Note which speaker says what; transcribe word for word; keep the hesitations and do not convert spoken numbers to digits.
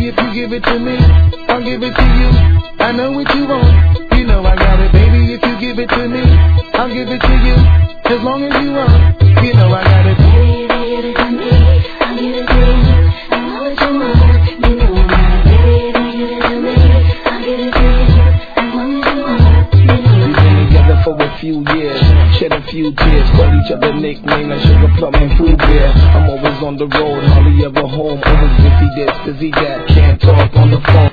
Speaker 1: if you give it to me, I'll give it to you. I know what you want, you know I got it. Baby, if you give it to me, I'll give it to you. As long as you want, you know I got it.
Speaker 2: Baby, if you give it to me, I'll give it to you. I know what you want, you know I got it. Baby, if you give it to me, I'll give it to you. As long as you want, you know I got it.
Speaker 3: We've been together for a few years, shed a few tears, call each other nicknames like Sugar Plum and Pooh Bear. I'm always on the road, hardly ever home, always busy this, busy that, can't talk on the phone.